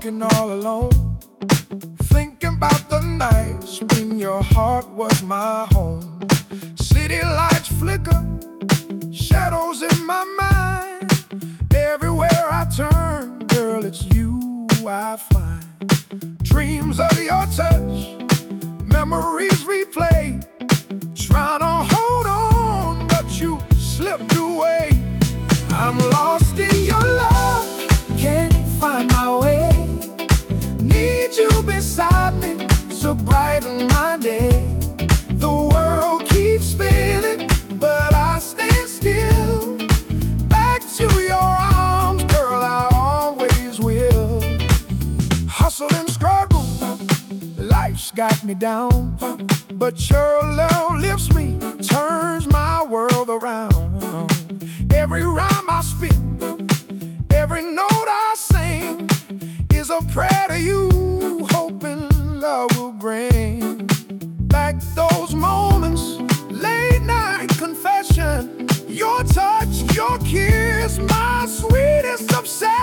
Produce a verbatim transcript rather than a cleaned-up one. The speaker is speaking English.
walking all alone, thinking about the nights when your heart was my home. City lights flicker, shadows in my mind. Everywhere I turn, girl, it's you I find. Dreams of your touch, memories replay, trying to hold on, but you slipped away. I'm lost in your love, can't find my way. Need you beside me, so brighten my day. The world keeps spinning, but I stand still. Back to your arms, girl, I always will. Hustle and struggle, life's got me down, but your love lifts me, turns my world around. Every rhyme I spit, every note I sing is a prayer to you, hoping love will bring back those moments, late night confession, your touch, your kiss, my sweetest obsession.